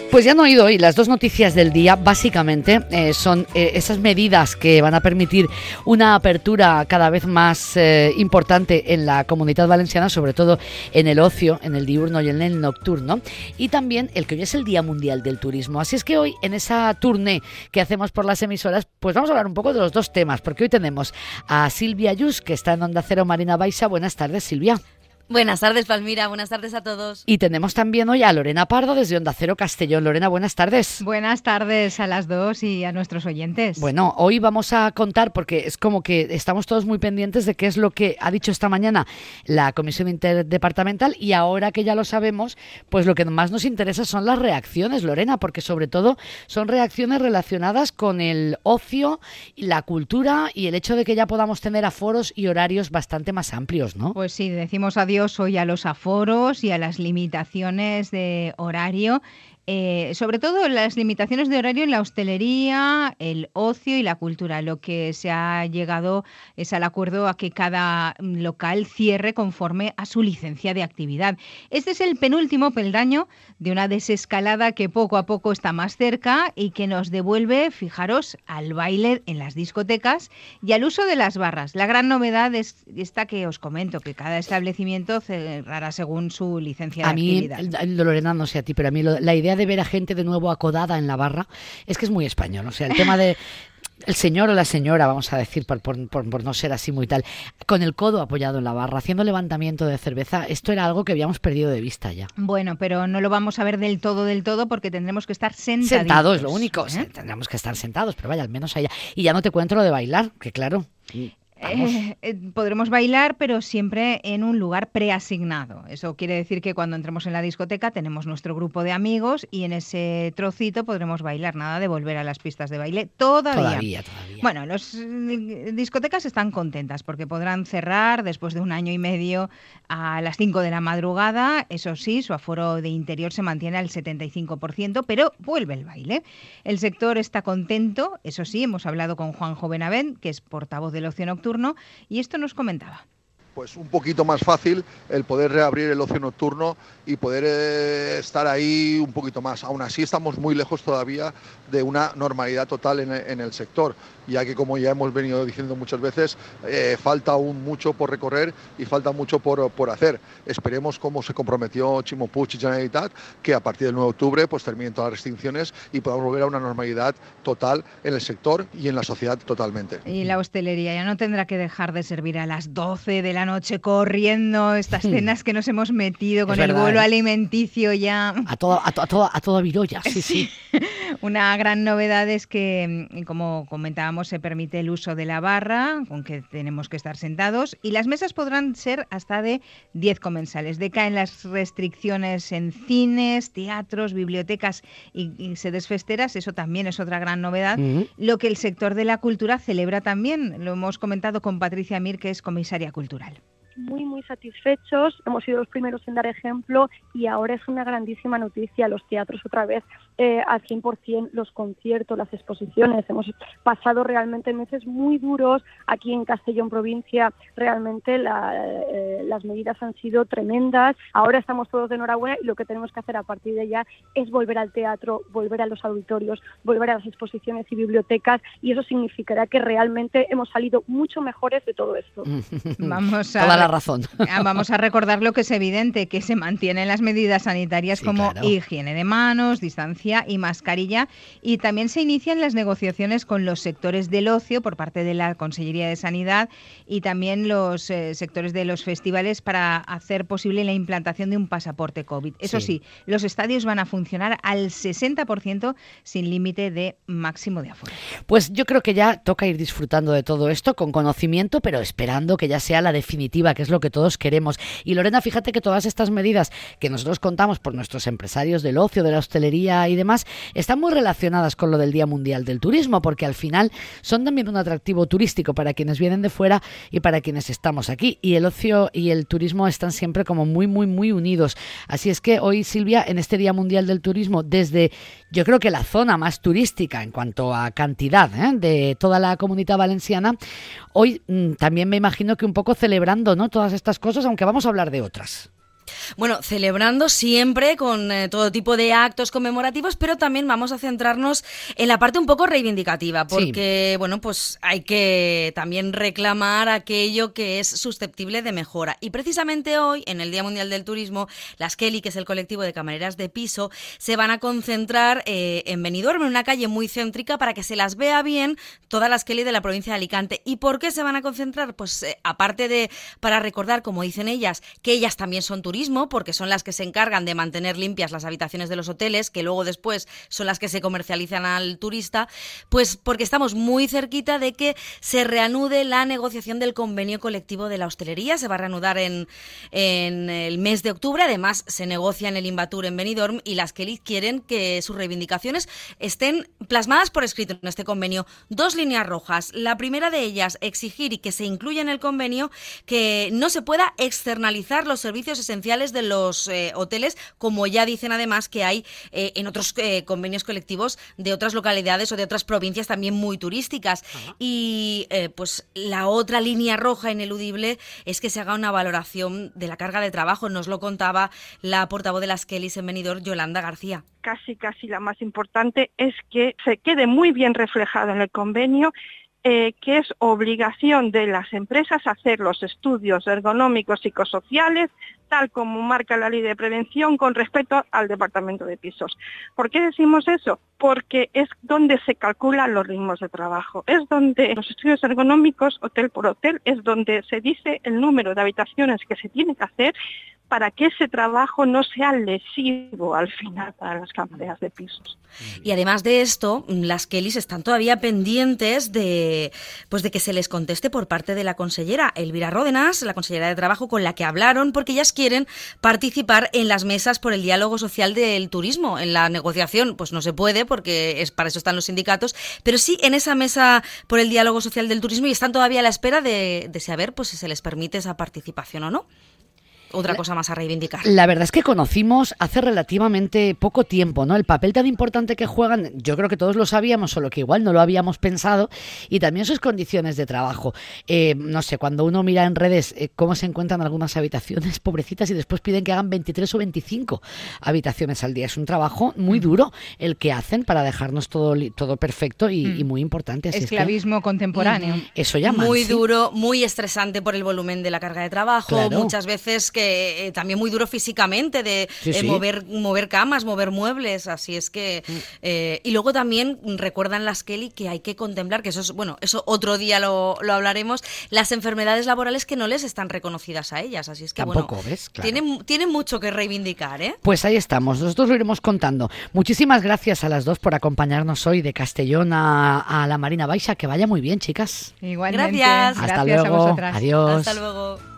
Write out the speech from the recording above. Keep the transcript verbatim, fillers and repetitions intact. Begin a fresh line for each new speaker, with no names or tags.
Pues ya han oído hoy las dos noticias del día. Básicamente eh, son eh, esas medidas que van a permitir una apertura cada vez más eh, importante en la Comunidad Valenciana, sobre todo en el ocio, en el diurno y en el nocturno, y también el que hoy es el Día Mundial del Turismo. Así es que hoy, en esa tournée que hacemos por las emisoras, pues vamos a hablar un poco de los dos temas, porque hoy tenemos a Silvia Lluch, que está en Onda Cero Marina Baixa. Buenas tardes, Silvia.
Buenas tardes, Palmira. Buenas tardes a todos.
Y tenemos también hoy a Lorena Pardo desde Onda Cero Castellón. Lorena, buenas tardes.
Buenas tardes a las dos y a nuestros oyentes.
Bueno, hoy vamos a contar, porque es como que estamos todos muy pendientes de qué es lo que ha dicho esta mañana la Comisión Interdepartamental, y ahora que ya lo sabemos, pues lo que más nos interesa son las reacciones, Lorena, porque sobre todo son reacciones relacionadas con el ocio, la cultura y el hecho de que ya podamos tener aforos y horarios bastante más amplios, ¿no?
Pues sí, decimos adiós hoy a los aforos y a las limitaciones de horario. Eh, sobre todo las limitaciones de horario en la hostelería, el ocio y la cultura. Lo que se ha llegado es al acuerdo a que cada local cierre conforme a su licencia de actividad. Este es el penúltimo peldaño de una desescalada que poco a poco está más cerca y que nos devuelve, fijaros, al baile en las discotecas y al uso de las barras. La gran novedad es esta que os comento, que cada establecimiento cerrará según su licencia de
a mí,
actividad.
Lorena, no sé a ti, pero a mí lo, la idea de ver a gente de nuevo acodada en la barra es que es muy español. O sea, el tema de el señor o la señora, vamos a decir, por, por, por, por no ser así muy tal, con el codo apoyado en la barra, haciendo levantamiento de cerveza, esto era algo que habíamos perdido de vista ya.
Bueno, pero no lo vamos a ver del todo, del todo, porque tendremos que estar sentaditos.
Sentados, es lo único,
¿eh?
O sea, tendremos que estar sentados, pero vaya, al menos allá. Y ya no te cuento lo de bailar, que claro...
Eh, eh, podremos bailar, pero siempre en un lugar preasignado. Eso quiere decir que cuando entremos en la discoteca tenemos nuestro grupo de amigos y en ese trocito podremos bailar. Nada de volver a las pistas de baile todavía.
Todavía, todavía.
Bueno, las discotecas están contentas porque podrán cerrar después de un año y medio a las cinco de la madrugada. Eso sí, su aforo de interior se mantiene al setenta y cinco por ciento, pero vuelve el baile. El sector está contento. Eso sí, hemos hablado con Juanjo Benavent, que es portavoz del ocio nocturno, y esto nos comentaba.
Pues un poquito más fácil el poder reabrir el ocio nocturno y poder eh, estar ahí un poquito más. Aún así estamos muy lejos todavía de una normalidad total en, en el sector, ya que, como ya hemos venido diciendo muchas veces, eh, falta aún mucho por recorrer y falta mucho por, por hacer. Esperemos, como se comprometió Ximo Puig y Generalitat, que a partir del nueve de octubre pues terminen todas las restricciones y podamos volver a una normalidad total en el sector y en la sociedad totalmente.
Y la hostelería ya no tendrá que dejar de servir a las doce de la noche corriendo, estas cenas que nos hemos metido con
es
el
verdad,
vuelo
¿eh?
alimenticio ya.
A toda, a, to, a, toda, a toda virolla, sí, sí.
Una gran novedad es que, como comentábamos, se permite el uso de la barra, con que tenemos que estar sentados, y las mesas podrán ser hasta de diez comensales. Decaen las restricciones en cines, teatros, bibliotecas y, y sedes festeras, eso también es otra gran novedad. Uh-huh. Lo que el sector de la cultura celebra también, lo hemos comentado con Patricia Mir, que es comisaria cultural.
Muy, muy satisfechos, hemos sido los primeros en dar ejemplo y ahora es una grandísima noticia, los teatros otra vez eh, al cien por ciento, los conciertos, las exposiciones, hemos pasado realmente meses muy duros aquí en Castellón provincia, realmente la, eh, las medidas han sido tremendas, ahora estamos todos de enhorabuena y lo que tenemos que hacer a partir de ya es volver al teatro, volver a los auditorios, volver a las exposiciones y bibliotecas, y eso significará que realmente hemos salido mucho mejores de todo esto.
Vamos a...
Toda la razón.
Vamos a recordar lo que es evidente, que se mantienen las medidas sanitarias, sí, como claro, higiene de manos, distancia y mascarilla, y también se inician las negociaciones con los sectores del ocio por parte de la Consellería de Sanidad y también los eh, sectores de los festivales para hacer posible la implantación de un pasaporte COVID. Eso sí, sí los estadios van a funcionar al sesenta por ciento sin límite de máximo de aforo.
Pues yo creo que ya toca ir disfrutando de todo esto con conocimiento, pero esperando que ya sea la definitiva, que es lo que todos queremos. Y Lorena, fíjate que todas estas medidas que nosotros contamos por nuestros empresarios del ocio, de la hostelería y demás, están muy relacionadas con lo del Día Mundial del Turismo, porque al final son también un atractivo turístico para quienes vienen de fuera y para quienes estamos aquí. Y el ocio y el turismo están siempre como muy, muy, muy unidos. Así es que hoy, Silvia, en este Día Mundial del Turismo, desde yo creo que la zona más turística en cuanto a cantidad ¿eh? de toda la Comunidad Valenciana, hoy mmm, también me imagino que un poco celebrando, ¿no?, todas estas cosas, aunque vamos a hablar de otras.
Bueno, celebrando siempre con eh, todo tipo de actos conmemorativos, pero también vamos a centrarnos en la parte un poco reivindicativa, porque, sí. bueno, pues hay que también reclamar aquello que es susceptible de mejora. Y precisamente hoy, en el Día Mundial del Turismo, las Kelly, que es el colectivo de camareras de piso, se van a concentrar eh, en Benidorm, en una calle muy céntrica, para que se las vea bien todas las Kelly de la provincia de Alicante. ¿Y por qué se van a concentrar? Pues eh, aparte de, para recordar, como dicen ellas, que ellas también son turistas, porque son las que se encargan de mantener limpias las habitaciones de los hoteles, que luego después son las que se comercializan al turista, pues porque estamos muy cerquita de que se reanude la negociación del convenio colectivo de la hostelería. Se va a reanudar en, en el mes de octubre. Además, se negocia en el Invatur en Benidorm, y las Kelly quieren que sus reivindicaciones estén plasmadas por escrito en este convenio. Dos líneas rojas. La primera de ellas, exigir y que se incluya en el convenio que no se pueda externalizar los servicios esenciales de los eh, hoteles, como ya dicen además que hay eh, en otros eh, convenios colectivos de otras localidades o de otras provincias también muy turísticas. Ajá. Y eh, pues la otra línea roja ineludible es que se haga una valoración de la carga de trabajo. Nos lo contaba la portavoz de las Kellys en Benidorm, Yolanda García.
Casi, casi la más importante es que se quede muy bien reflejado en el convenio Eh, que es obligación de las empresas hacer los estudios ergonómicos psicosociales, tal como marca la ley de prevención con respecto al departamento de pisos. ¿Por qué decimos eso? Porque es donde se calculan los ritmos de trabajo, es donde los estudios ergonómicos, hotel por hotel, es donde se dice el número de habitaciones que se tiene que hacer para que ese trabajo no sea lesivo al final para las camareras de pisos.
Y además de esto, las Kellys están todavía pendientes de, pues de que se les conteste por parte de la consellera Elvira Ródenas, la consellera de Trabajo, con la que hablaron, porque ellas quieren participar en las mesas por el diálogo social del turismo. En la negociación pues no se puede, porque es para eso están los sindicatos, pero sí en esa mesa por el diálogo social del turismo, y están todavía a la espera de, de saber pues si se les permite esa participación o no. Otra cosa más a reivindicar.
La verdad es que conocimos hace relativamente poco tiempo, ¿no? El papel tan importante que juegan, yo creo que todos lo sabíamos, solo que igual no lo habíamos pensado, y también sus condiciones de trabajo. Eh, no sé, cuando uno mira en redes eh, cómo se encuentran algunas habitaciones, pobrecitas, y después piden que hagan veintitrés o veinticinco habitaciones al día. Es un trabajo muy duro el que hacen para dejarnos todo, todo perfecto y, mm. y muy importante. Así
Esclavismo
es que,
contemporáneo.
Mm, eso llaman.
Muy
¿sí?
duro, muy estresante por el volumen de la carga de trabajo,
claro.
Muchas veces que que eh, también muy duro físicamente de
sí,
eh,
sí.
mover mover camas, mover muebles, así es que eh, y luego también recuerdan las Kelly que hay que contemplar, que eso es, bueno, eso otro día lo, lo hablaremos, las enfermedades laborales que no les están reconocidas a ellas, así es que
tampoco,
bueno,
¿ves? Claro.
tienen, tienen mucho que reivindicar, ¿eh?
Pues ahí estamos, nosotros lo iremos contando. Muchísimas gracias a las dos por acompañarnos hoy de Castellón a, a la Marina Baixa, que vaya muy bien, chicas.
Igualmente.
Gracias.
Hasta
Gracias
luego.
a vosotras.
Adiós.
Hasta luego.